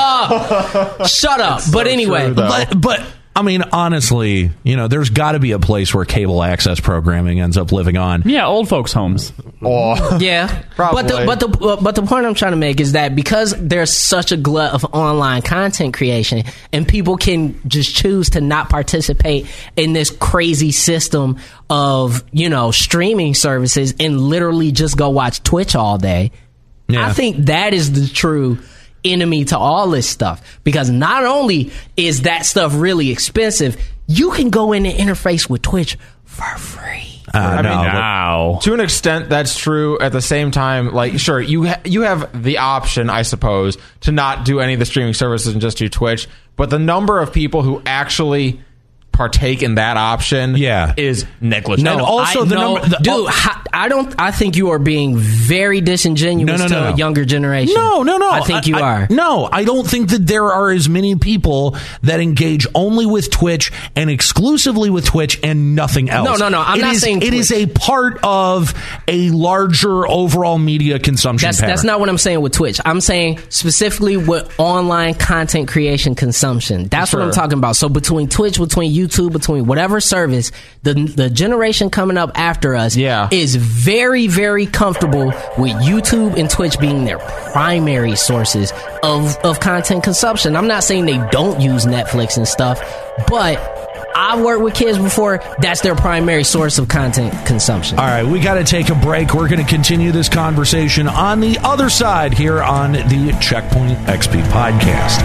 up. Shut up. But anyway, true, though. But, but I mean, honestly, you know, there's got to be a place where cable access programming ends up living on. Yeah, old folks' homes. Oh. yeah, Probably. but the but the uh, but the point I'm trying to make is that because there's such a glut of online content creation, and people can just choose to not participate in this crazy system of you know streaming services and literally just go watch Twitch all day. Yeah. I think that is the true enemy to all this stuff, because not only is that stuff really expensive, you can go in and interface with Twitch for free. Uh, I no, mean, but- Wow. To an extent, that's true. At the same time, like, sure, you ha- you have the option, I suppose, to not do any of the streaming services and just do Twitch. But the number of people who actually partake in that option, Yeah. is negligible. And also I, the no, number- the- dude. oh- ha- I don't. I think you are being very disingenuous No, no, to no, a no. younger generation. No, no, no. I think you I- are. No, I don't think that there are as many people that engage only with Twitch and exclusively with Twitch and nothing else. No, no, no, I'm It not is- saying it is a part of a larger overall media consumption That's pattern. that's not what I'm saying with Twitch. I'm saying specifically with online content creation consumption. That's what I'm Sure. talking about. So between Twitch, between YouTube, between whatever service, the the generation coming up after us Yeah. is very, very comfortable with YouTube and Twitch being their primary sources of, of content consumption. I'm not saying they don't use Netflix and stuff, but I've worked with kids before. That's their primary source of content consumption. All right, we got to take a break. We're going to continue this conversation on the other side here on the Checkpoint X P podcast.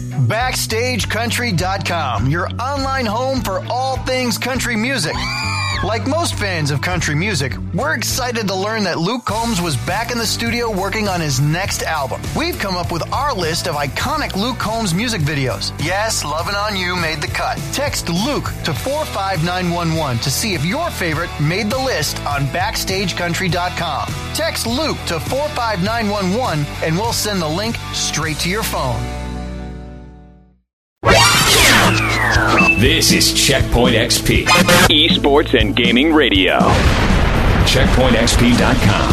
Backstage Country dot com, your online home for all things country music. Like most fans of country music, we're excited to learn that Luke Combs was back in the studio working on his next album. We've come up with our list of iconic Luke Combs music videos. Yes, Lovin' On You made the cut. Text Luke to four five nine one one to see if your favorite made the list on backstage country dot com. Text Luke to four five nine one one and we'll send the link straight to your phone. This is Checkpoint X P, esports and gaming radio. checkpoint x p dot com.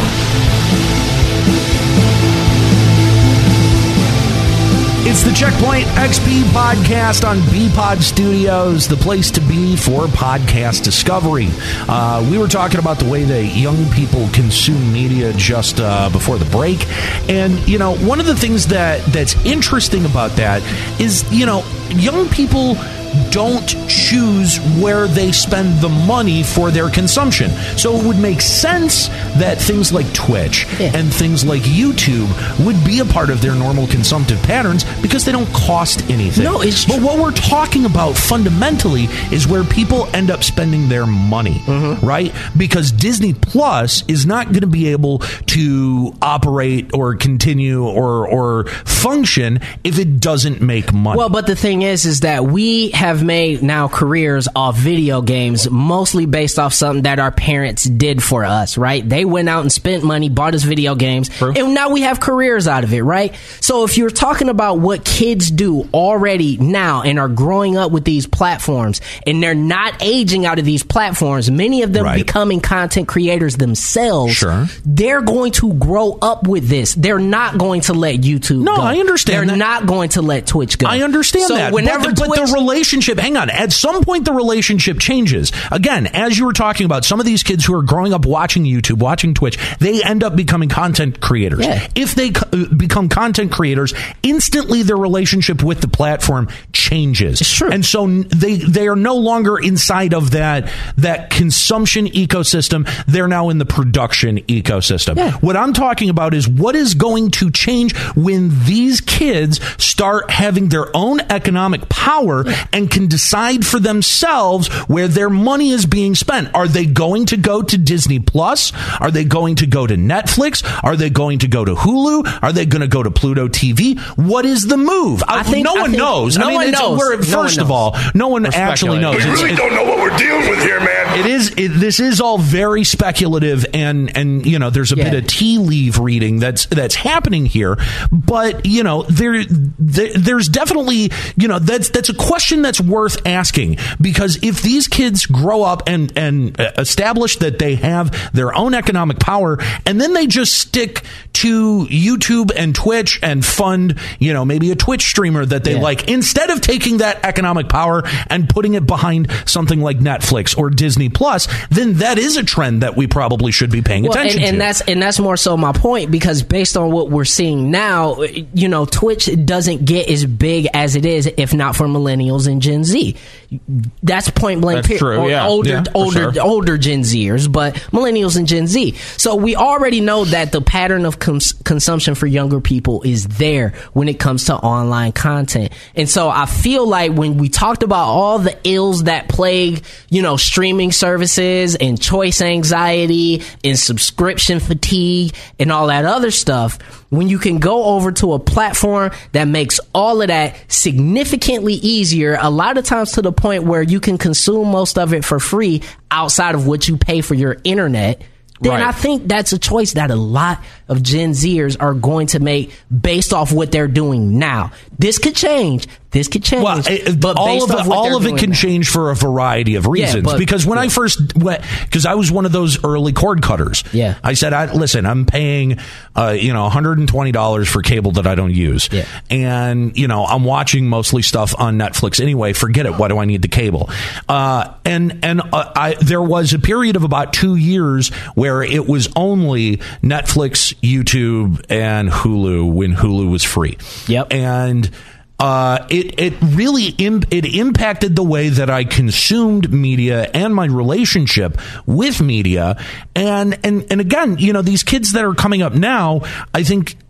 It's the Checkpoint X P podcast on B Pod Studios, the place to be for podcast discovery. Uh, we were talking about the way that young people consume media just uh, before the break. And, you know, one of the things that that's interesting about that is, you know, young people don't choose where they spend the money for their consumption. So it would make sense that things like Twitch yeah. and things like YouTube would be a part of their normal consumptive patterns because they don't cost anything. No, it's but what we're talking about fundamentally is where people end up spending their money, mm-hmm. right? Because Disney Plus is not going to be able to operate or continue or or function if it doesn't make money. Well, but the thing is, is that we have made now careers off video games, mostly based off something that our parents did for us, right? They went out and spent money, bought us video games, True. and now we have careers out of it, right? So if you're talking about what kids do already now and are growing up with these platforms and they're not aging out of these platforms, many of them right. becoming content creators themselves, sure. they're going to grow up with this. They're not going to let YouTube no, go. I understand They're that. not going to let Twitch go. I understand so that. Whenever but, the, Twitch, but the relationship, hang on, at some point the relationship changes. Again, as you were talking about, some of these kids who are growing up watching YouTube, watching Twitch, they end up becoming content creators. Yeah. If they co- become content creators, instantly their relationship with the platform changes. It's true. And so they they are no longer inside of that, that consumption ecosystem. They're now in the production ecosystem. Yeah. What I'm talking about is what is going to change when these kids start having their own economic power and can decide for themselves where their money is being spent. Are they going to go to Disney Plus? Are they going to go to Netflix? Are they going to go to Hulu? Are they going to go to Pluto T V? What is the move? I think, no I one think, knows. No I mean, one it's, knows. We're, no first one of all, no one actually knows. We It's, really it, don't know what we're dealing with here, man. It is. It, this is all very speculative, and and you know, there's a Yeah. bit of tea leaf reading that's that's happening here. But you know, there, there there's definitely, you know, that's that's a question that's worth asking, because if these kids grow up and and establish that they have their own economic power, and then they just stick to YouTube and Twitch and fund, you know, maybe a Twitch streamer that they Yeah. like, instead of taking that economic power and putting it behind something like Netflix or Disney Plus, then that is a trend that we probably should be paying well, attention and, and to. that's and that's more so my point, because based on what we're seeing now, you know, Twitch doesn't get as big as it is if not for millennials and Gen Z. That's point blank. That's period. true, Or yeah. older, Yeah, for older, sure. older Gen Zers, but millennials and Gen Z. So we already know that the pattern of cons- consumption for younger people is there when it comes to online content. And so I feel like when we talked about all the ills that plague, you know, streaming services and choice anxiety and subscription fatigue and all that other stuff, when you can go over to a platform that makes all of that significantly easier, a lot of times to the point where you can consume most of it for free outside of what you pay for your internet, then Right. I think that's a choice that a lot of Gen Zers are going to make based off what they're doing now. This could change. This could change. Well, it, but all based of it, off what all they're of it doing can now. change for a variety of reasons. but- because when I yeah. first went, because I was one of those early cord cutters. Yeah. I said, I, listen, I'm paying, uh, you know, one hundred twenty dollars for cable that I don't use. Yeah. And, you know, I'm watching mostly stuff on Netflix anyway. Forget it. Why do I need the cable? Uh, and, and, uh, I, there was a period of about two years where it was only Netflix, YouTube, and Hulu when Hulu was free. Yep. And, Uh, it it really Im- it impacted the way that I consumed media and my relationship with media, and and and again, you know, these kids that are coming up now, I think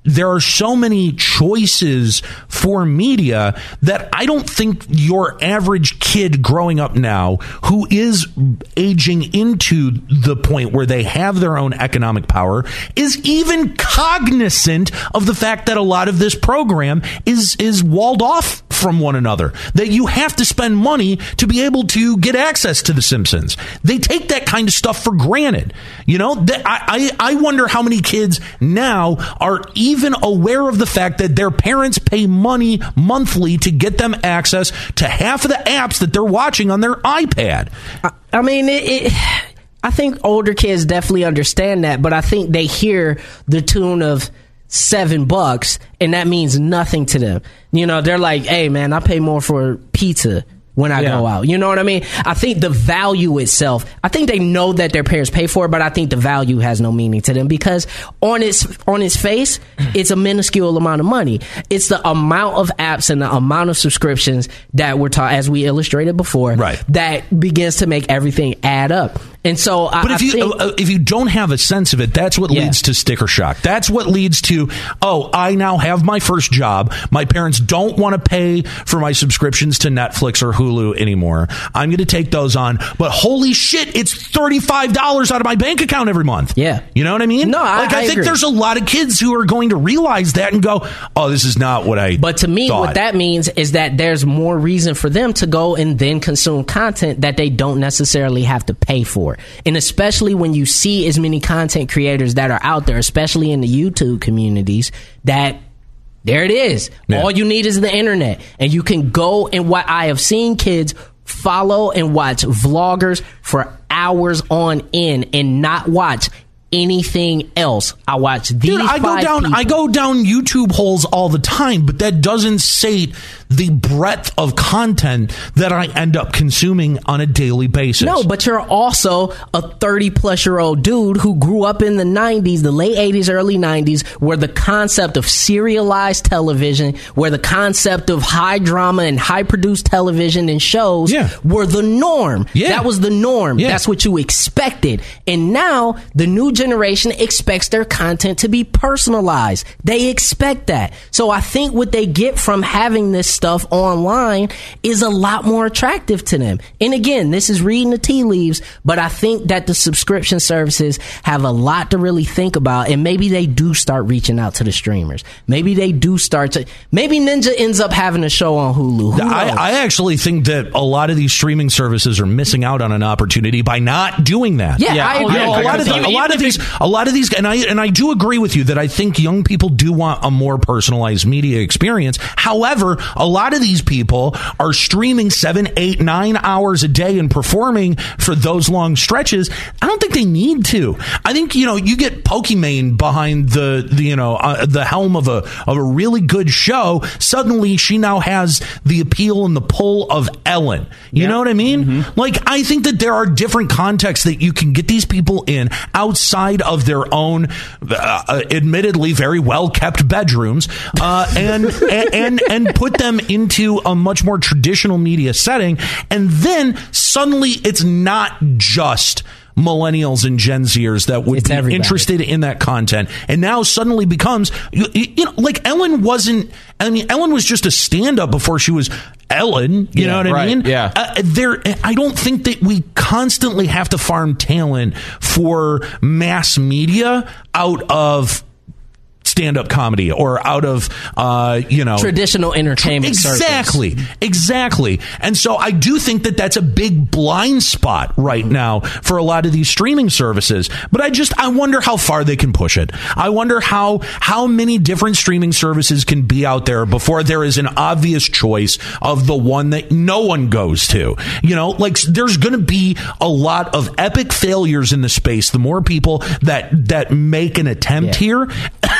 there are so many choices for media that I don't think your average kid growing up now who is aging into the point where they have their own economic power is even cognizant of the fact that a lot of this program is is walled off from one another, that you have to spend money to be able to get access to The Simpsons. They take that kind of stuff for granted. You know, that I, I, I wonder how many kids now are even aware of the fact that their parents pay money monthly to get them access to half of the apps that they're watching on their iPad. I, I mean, it, it, I think older kids definitely understand that, but I think they hear the tune of seven bucks and that means nothing to them. You know, they're like, hey man, I pay more for pizza when I yeah. go out. You know what I mean? I think the value itself, I think they know that their parents pay for it, but I think the value has no meaning to them because on its on its face, it's a minuscule amount of money. It's the amount of apps and the amount of subscriptions that we're taught, as we illustrated before, right. that begins to make everything add up. And so, but I, if I you think, uh, if you don't have a sense of it, that's what yeah. leads to sticker shock. That's what leads to, oh, I now have my first job. My parents don't want to pay for my subscriptions to Netflix or Hulu anymore. I'm going to take those on. But holy shit, it's thirty-five dollars out of my bank account every month. Yeah, you know what I mean? No, I, like I, I think agree. there's a lot of kids who are going to realize that and go, oh, this is not what I. But to me, thought. what that means is that there's more reason for them to go and then consume content that they don't necessarily have to pay for, and especially when you see as many content creators that are out there, especially in the YouTube communities, that there it is. Yeah. All you need is the internet, and you can go and what I have seen kids follow and watch vloggers for hours on end and not watch anything else. I watch these Dude, I five go down people. I go down YouTube holes all the time, but that doesn't sate the breadth of content that I end up consuming on a daily basis. No, but you're also a thirty plus year old dude who grew up in the nineties, the late eighties, early nineties, where the concept of serialized television, where the concept of high drama and high produced television and shows yeah. were the norm. Yeah. That was the norm. Yeah. That's what you expected. And now the new generation expects their content to be personalized. They expect that. So I think what they get from having this stuff online is a lot more attractive to them. And again, this is reading the tea leaves, but I think that the subscription services have a lot to really think about, and maybe they do start reaching out to the streamers. Maybe they do start to, maybe Ninja ends up having a show on Hulu. Who I, I actually think that a lot of these streaming services are missing out on an opportunity by not doing that. Yeah, Yeah. I Oh, agree. yeah, You know, a lot of the, a lot of these, a lot of these, and I and I do agree with you that I think young people do want a more personalized media experience. However, a lot of these people are streaming seven, eight, nine hours a day and performing for those long stretches. I don't think they need to. I think you know you get Pokimane behind the, the you know uh, the helm of a of a really good show. Suddenly, she now has the appeal and the pull of Ellen. You Yeah. know what I mean? Mm-hmm. Like I think that there are different contexts that you can get these people in outside of their own, uh, admittedly very well kept bedrooms, uh, and, and and and put them into a much more traditional media setting, and then suddenly it's not just millennials and Gen Zers that would It's be everybody. interested in that content, and now suddenly becomes you, you know like Ellen wasn't. I mean, Ellen was just a stand-up before she was Ellen. You Yeah, know what I right, mean? yeah. Uh, there, I don't think that we constantly have to farm talent for mass media out of stand-up comedy or out of uh, you know Traditional entertainment exactly circles. exactly and so I do think that that's a big blind spot right now for a lot of these streaming services, but I just I wonder how far they can push it. I wonder how how many different streaming services can be out there before there is an obvious choice of the one that no one goes to. You know, like there's going to be a lot of epic failures in the space the more people that that make an attempt Yeah. here.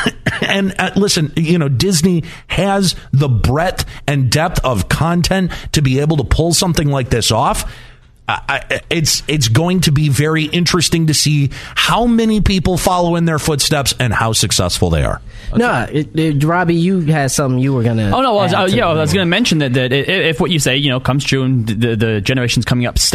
And uh, listen, you know, Disney has the breadth and depth of content to be able to pull something like this off. I, I, it's it's going to be very interesting to see how many people follow in their footsteps and how successful they are. No, it, it, Robbie, you had something you were gonna. Oh no! Well, I was, add uh, to yeah, the- I was going to mention that that i- if what you say, you know, comes true and the the generations coming up stop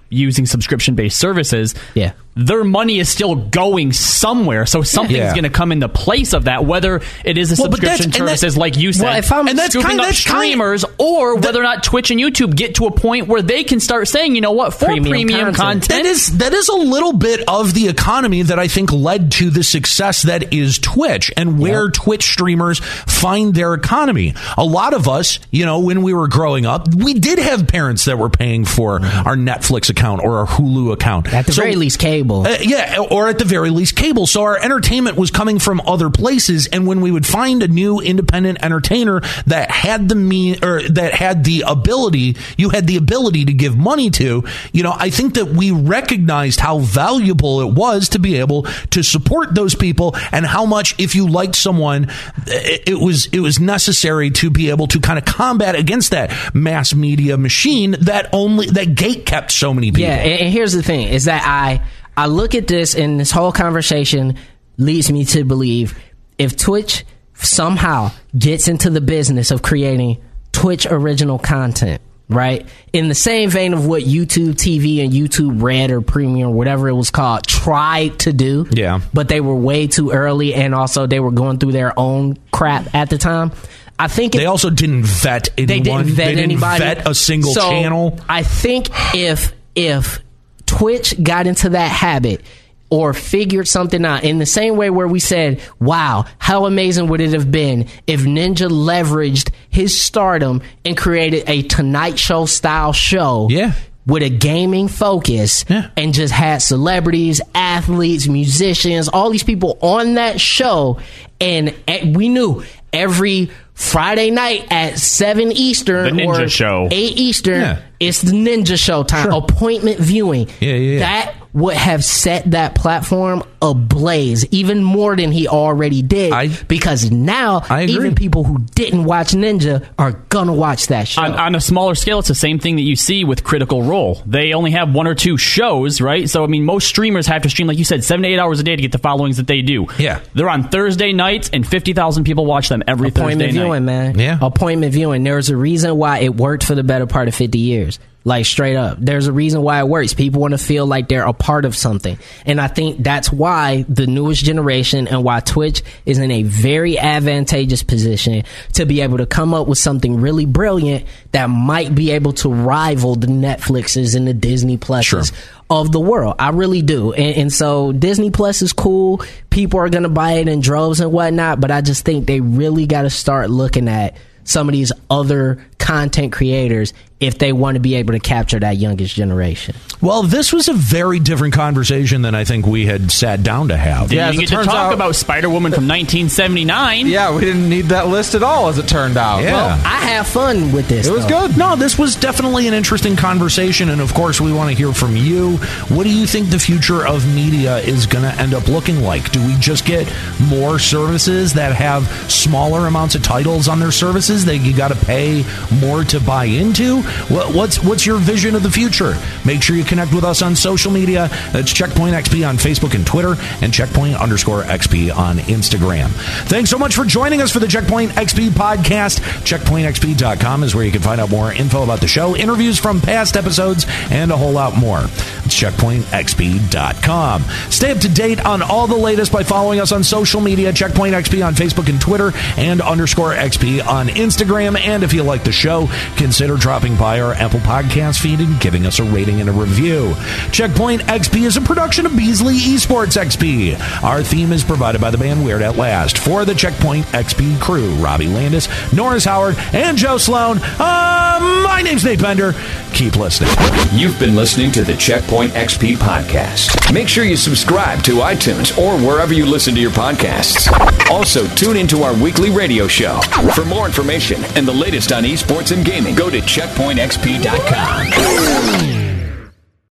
using subscription-based services, yeah. their money is still going somewhere. So something's Yeah. going to come into place of that, whether it is a Well, but that's- subscription and that- services like you said, Well, if I'm- And that's scooping kinda- up that's kinda- streamers, or whether or not Twitch and YouTube get to a point where they can start saying, you know what, for Premium premium, content. content, That is that is a little bit of the economy that I think led to the success that is Twitch and where Yep. Twitch streamers find their economy. A lot of us, you know, when we were growing up, we did have parents that were paying for our Netflix account or our Hulu account. At the So- very least, cable. Uh, yeah, or at the very least, cable. So our entertainment was coming from other places, and when we would find a new independent entertainer that had the mean or that had the ability, you had the ability to give money to. You know, I think that we recognized how valuable it was to be able to support those people, and how much, if you liked someone, it, it was it was necessary to be able to kind of combat against that mass media machine that only that gate kept so many people. Yeah, and, and here's the thing: is that I I look at this, and this whole conversation leads me to believe if Twitch somehow gets into the business of creating Twitch original content, right, in the same vein of what YouTube T V and YouTube Red or Premium, whatever it was called, tried to do, Yeah. but they were way too early, and also they were going through their own crap at the time. I think They it, also didn't vet anyone. they didn't vet they didn't anybody. vet a single So, channel. I think if if Twitch got into that habit or figured something out in the same way where we said, wow, how amazing would it have been if Ninja leveraged his stardom and created a Tonight Show style show Yeah. with a gaming focus, Yeah. and just had celebrities, athletes, musicians, all these people on that show, and eh, we knew every Friday night at seven Eastern The Ninja or Show. eight Eastern, Yeah. it's the Ninja Show time. Sure. Appointment viewing. Yeah, yeah, yeah. That would have set that platform ablaze even more than he already did. I- because now, I agree. even people who didn't watch Ninja are gonna watch that show. On, on a smaller scale, it's the same thing that you see with Critical Role. They only have one or two shows, right? So, I mean, most streamers have to stream, like you said, seven to eight hours a day to get the followings that they do. Yeah. They're on Thursday nights, and fifty thousand people watch them every Appointment Thursday viewing, night. man. Yeah. Appointment viewing. There's a reason why it worked for the better part of fifty years. Like, straight up. There's a reason why it works. People want to feel like they're a part of something. And I think that's why the newest generation and why Twitch is in a very advantageous position to be able to come up with something really brilliant that might be able to rival the Netflixes and the Disney Pluses Sure. of the world. I really do. And, and so Disney Plus is cool. People are going to buy it in droves and whatnot, but I just think they really got to start looking at some of these other content creators if they want to be able to capture that youngest generation. Well, this was a very different conversation than I think we had sat down to have. Yeah, you as it get to turns talk out- about Spider-Woman from nineteen seventy-nine. Yeah, we didn't need that list at all, as it turned out. Yeah. Well, I have fun with this. it was though. good. No, this was definitely an interesting conversation, and of course, we want to hear from you. What do you think the future of media is going to end up looking like? Do we just get more services that have smaller amounts of titles on their services that you got to pay more to buy into? What, what's what's your vision of the future? Make sure you connect with us on social media. That's Checkpoint X P on Facebook and Twitter, and Checkpoint underscore X P on Instagram. Thanks so much for joining us for the Checkpoint X P podcast. checkpoint x p dot com is where you can find out more info about the show, interviews from past episodes, and a whole lot more. It's checkpoint x p dot com. Stay up to date on all the latest by following us on social media, Checkpoint X P on Facebook and Twitter, and underscore X P on Instagram. And if you like the show, consider dropping by our Apple Podcast feed and giving us a rating and a review. Checkpoint X P is a production of Beasley Esports X P. Our theme is provided by the band Weird at Last. For the Checkpoint X P crew, Robbie Landis, Norris Howard, and Joe Sloan, uh, my name's Nate Bender. Keep listening. You've been listening to the Checkpoint X P podcast. Make sure you subscribe to iTunes or wherever you listen to your podcasts. Also, tune into our weekly radio show. For more information and the latest on esports and gaming, go to checkpoint x p dot com.